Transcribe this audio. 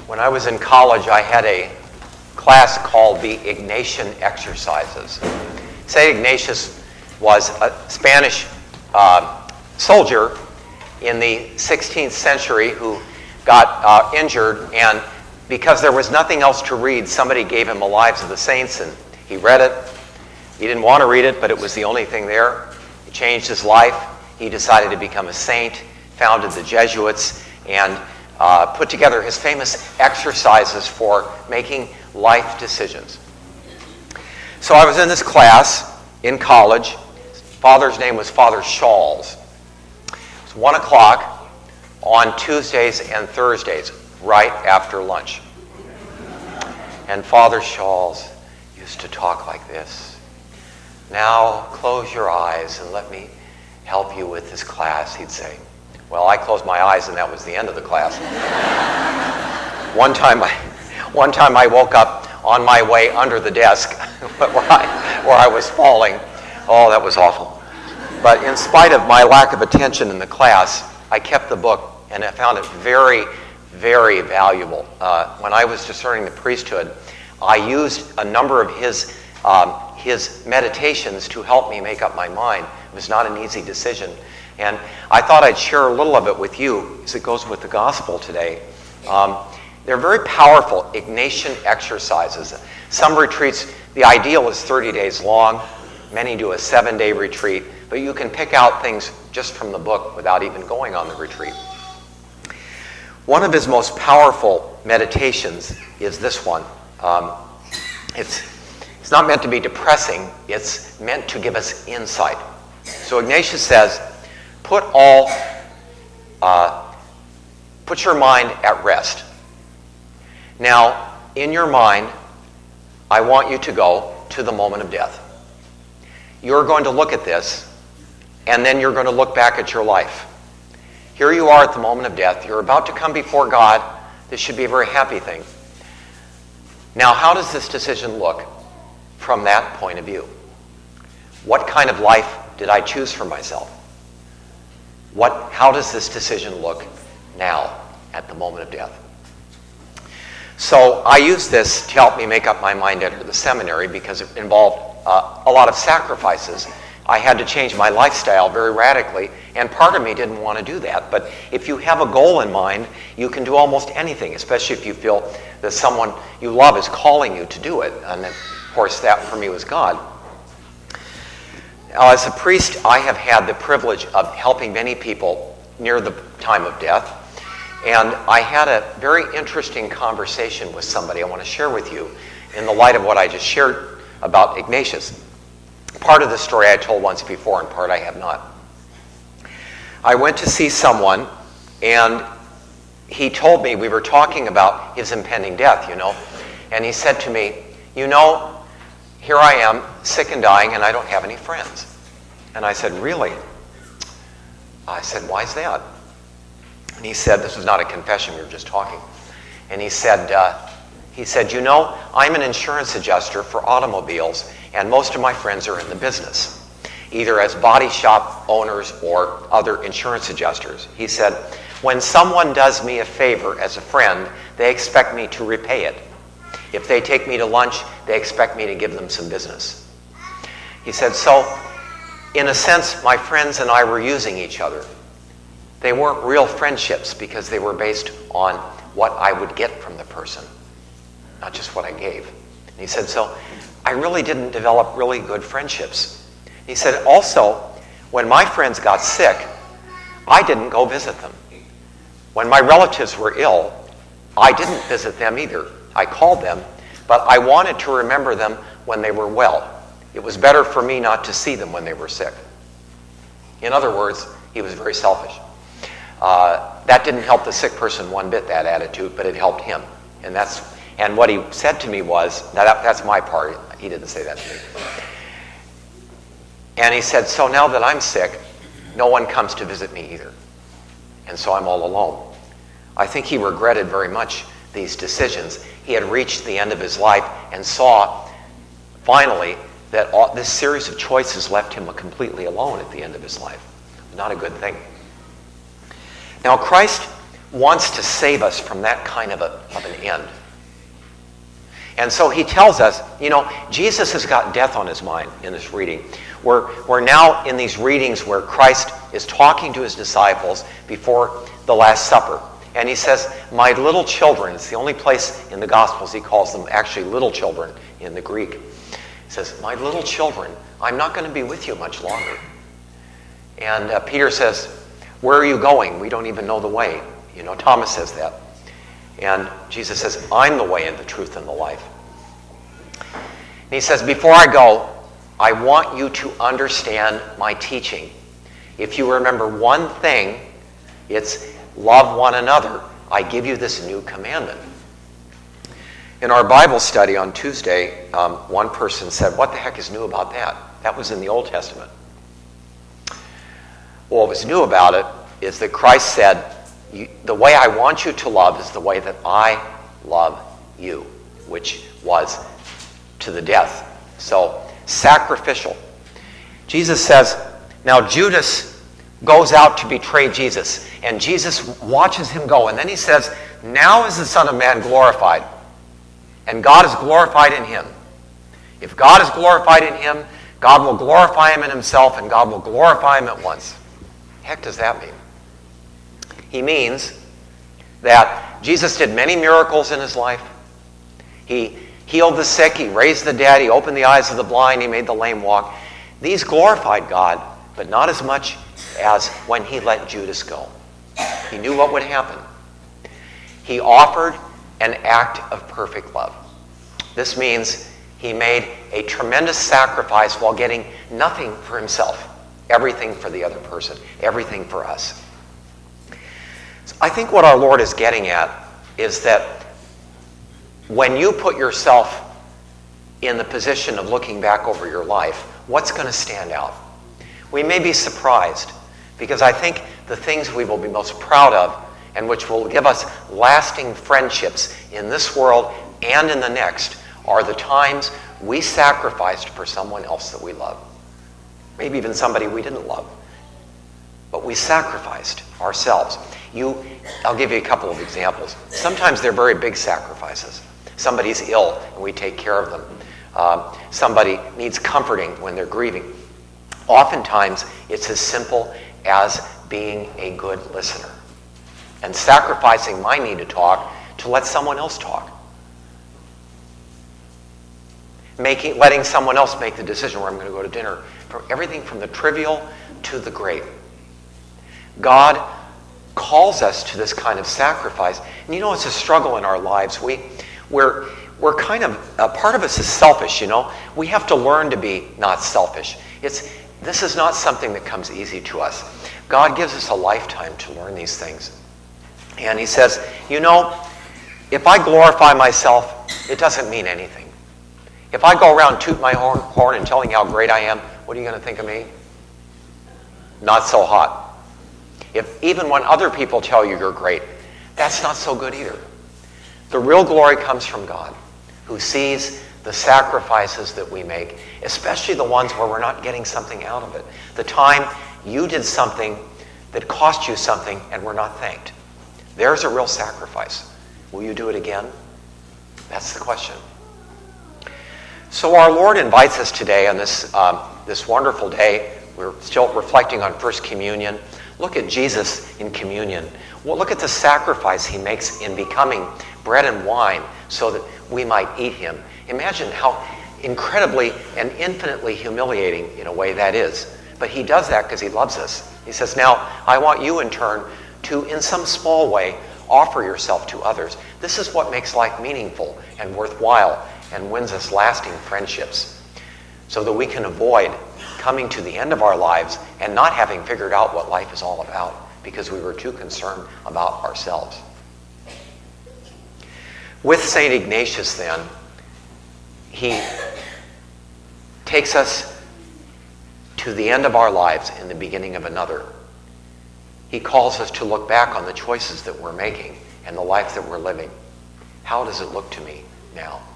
When I was in college, I had a class called the Ignatian Exercises. St. Ignatius was a Spanish soldier in the 16th century who got injured, and because there was nothing else to read, somebody gave him the Lives of the Saints, and he read it. He didn't want to read it, but it was the only thing there. It changed his life. He decided to become a saint, founded the Jesuits, and put together his famous exercises for making life decisions. So I was in this class in college. Father's name was Father Scholz. It was 1 o'clock on Tuesdays and Thursdays, right after lunch. And Father Scholz used to talk like this. Now close your eyes and let me help you with this class, he'd say. Well, I closed my eyes and that was the end of the class. One time I woke up on my way under the desk where I was falling. Oh, that was awful. But in spite of my lack of attention in the class, I kept the book and I found it very, very valuable. When I was discerning the priesthood, I used a number of his meditations to help me make up my mind. It was not an easy decision. And I thought I'd share a little of it with you as it goes with the gospel today. They're very powerful Ignatian exercises. Some retreats, the ideal is 30 days long. Many do a 7-day retreat. But you can pick out things just from the book without even going on the retreat. One of his most powerful meditations is this one. It's not meant to be depressing. It's meant to give us insight. So Ignatius says, put your mind at rest. Now, in your mind, I want you to go to the moment of death. You're going to look at this, and then you're going to look back at your life. Here you are at the moment of death. You're about to come before God. This should be a very happy thing. Now, how does this decision look from that point of view? What kind of life did I choose for myself? How does this decision look now at the moment of death? So I used this to help me make up my mind to enter the seminary because it involved a lot of sacrifices. I had to change my lifestyle very radically, and part of me didn't want to do that. But if you have a goal in mind, you can do almost anything, especially if you feel that someone you love is calling you to do it. And of course, that for me was God. Now, as a priest, I have had the privilege of helping many people near the time of death. And I had a very interesting conversation with somebody I want to share with you in the light of what I just shared about Ignatius. Part of the story I told once before, and part I have not. I went to see someone, and he told me, we were talking about his impending death, and he said to me, here I am, sick and dying, and I don't have any friends. And I said, really? I said, why is that? And he said, this was not a confession, we were just talking. And he said, I'm an insurance adjuster for automobiles, and most of my friends are in the business, either as body shop owners or other insurance adjusters. He said, when someone does me a favor as a friend, they expect me to repay it. If they take me to lunch, they expect me to give them some business. He said, so in a sense, my friends and I were using each other. They weren't real friendships because they were based on what I would get from the person, not just what I gave. And he said, so I really didn't develop really good friendships. He said, also, when my friends got sick, I didn't go visit them. When my relatives were ill, I didn't visit them either. I called them, but I wanted to remember them when they were well. It was better for me not to see them when they were sick. In other words, he was very selfish. That didn't help the sick person one bit, that attitude, but it helped him. And what he said to me was, now that's my part, he didn't say that to me. And he said, so now that I'm sick, no one comes to visit me either. And so I'm all alone. I think he regretted very much these decisions. He had reached the end of his life and saw, finally, that this series of choices left him completely alone at the end of his life. Not a good thing. Now, Christ wants to save us from that kind of an end. And so he tells us, Jesus has got death on his mind in this reading. We're now in these readings where Christ is talking to his disciples before the Last Supper. And he says, my little children, it's the only place in the Gospels he calls them actually little children in the Greek. He says, my little children, I'm not going to be with you much longer. And Peter says, where are you going? We don't even know the way. Thomas says that. And Jesus says, I'm the way and the truth and the life. And he says, before I go, I want you to understand my teaching. If you remember one thing, it's love one another. I give you this new commandment. In our Bible study on Tuesday, one person said, what the heck is new about that? That was in the Old Testament. Well, what was new about it is that Christ said, the way I want you to love is the way that I love you, which was to the death. So, sacrificial. Jesus says, now Judas goes out to betray Jesus, and Jesus watches him go, and then he says, now is the Son of Man glorified, and God is glorified in him. If God is glorified in him, God will glorify him in himself, and God will glorify him at once. The heck does that mean? He means that Jesus did many miracles in his life. He healed the sick, he raised the dead, he opened the eyes of the blind, he made the lame walk. These glorified God, but not as much as when he let Judas go. He knew what would happen. He offered an act of perfect love. This means he made a tremendous sacrifice while getting nothing for himself, everything for the other person, everything for us. So I think what our Lord is getting at is that when you put yourself in the position of looking back over your life, what's going to stand out? We may be surprised, because I think the things we will be most proud of and which will give us lasting friendships in this world and in the next are the times we sacrificed for someone else that we love. Maybe even somebody we didn't love. But we sacrificed ourselves. I'll give you a couple of examples. Sometimes they're very big sacrifices. Somebody's ill and we take care of them. Somebody needs comforting when they're grieving. Oftentimes, it's as simple as being a good listener and sacrificing my need to talk to let someone else talk. Letting someone else make the decision where I'm going to go to dinner. Everything from the trivial to the great. God calls us to this kind of sacrifice. And it's a struggle in our lives. We're kind of, part of us is selfish, We have to learn to be not selfish. This is not something that comes easy to us. God gives us a lifetime to learn these things. And he says, if I glorify myself, it doesn't mean anything. If I go around toot my horn and telling you how great I am, what are you going to think of me? Not so hot. Even when other people tell you you're great, that's not so good either. The real glory comes from God, who sees the sacrifices that we make, especially the ones where we're not getting something out of it. The time you did something that cost you something and were not thanked. There's a real sacrifice. Will you do it again? That's the question. So our Lord invites us today on this wonderful day. We're still reflecting on First Communion. Look at Jesus in communion. Well, look at the sacrifice he makes in becoming bread and wine so that we might eat him. Imagine how incredibly and infinitely humiliating in a way that is. But he does that because he loves us. He says, now, I want you in turn to, in some small way, offer yourself to others. This is what makes life meaningful and worthwhile and wins us lasting friendships so that we can avoid coming to the end of our lives and not having figured out what life is all about because we were too concerned about ourselves. With St. Ignatius, then, he takes us to the end of our lives and the beginning of another. He calls us to look back on the choices that we're making and the life that we're living. How does it look to me now?